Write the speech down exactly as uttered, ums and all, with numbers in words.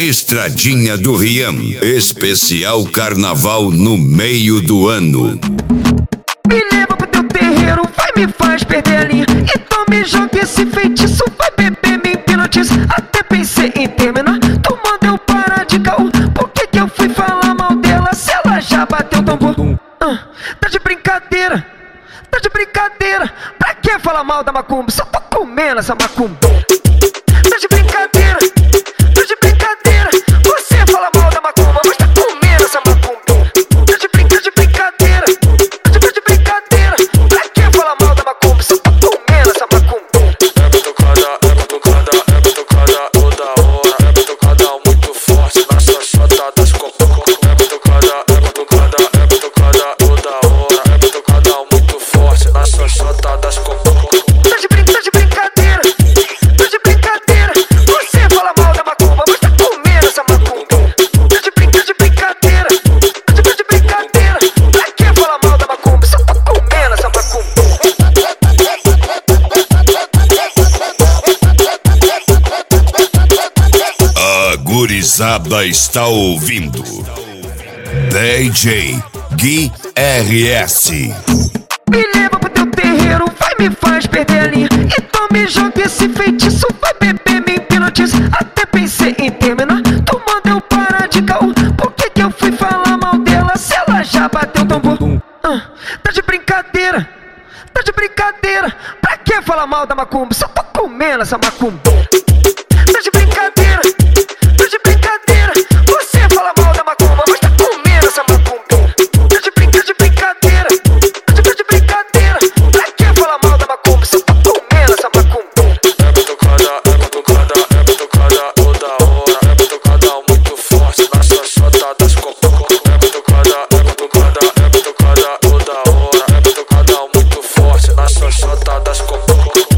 Estradinha do Riam, especial carnaval no meio do ano. Me leva pro teu terreiro, vai me faz perder a linha. Então me joga esse feitiço, vai beber, me hipnotiza. Até pensei em terminar, tu manda eu parar de caô. Por que que eu fui falar mal dela se ela já bateu o tambor? Ah, tá de brincadeira, tá de brincadeira. Pra que falar mal da macumba? Só tô comendo essa macumba. Tá de brincadeira, tá de brincadeira. Você fala mal da macumba, mas tá comendo essa macumba. Tá de, brin tá de brincadeira, tá de, tá de brincadeira. Pra que falar mal da macumba? Só tô comendo essa macumba. É batucada, é batucada, é batucada toda hora. É batucada muito forte na xoxota das cocô. É batucada, é batucada, é batucada toda hora. É batucada muito forte na xoxota das cocô. Tá de, brin tá de brincadeira, tá de brincadeira. Você fala mal da macumba, mas tá comendo essa macumba. Tá de, brin tá de brincadeira, tá de, tá de brincadeira. Pra que falar mal da macumba? Só tô comendo essa macumba. A gurizada está ouvindo D J Gui R S. Me leva pro teu terreiro, vai me faz perder a linha. Então me joga esse feitiço, vai beber, me hipnotiza. Até pensei em terminar, tu manda eu parar de caô. Por que que eu fui falar mal dela se ela já bateu o tambor? Ah, tá de brincadeira, tá de brincadeira. Pra que falar mal da macumba? Só tô comendo essa macumba. Tá de brincadeira, tá de brincadeira. Você fala mal da macumba, mas tá comendo essa macumba. Tá de, brin tá de brincadeira, tá de, tá de brincadeira. Pra que falar mal da macumba? Só tô comendo essa macumba. É batucada, é batucada, é batucada toda hora. É batucada muito forte na xoxota das cocô. É batucada, é batucada, é batucada toda hora. É batucada muito forte na xoxota das cocô.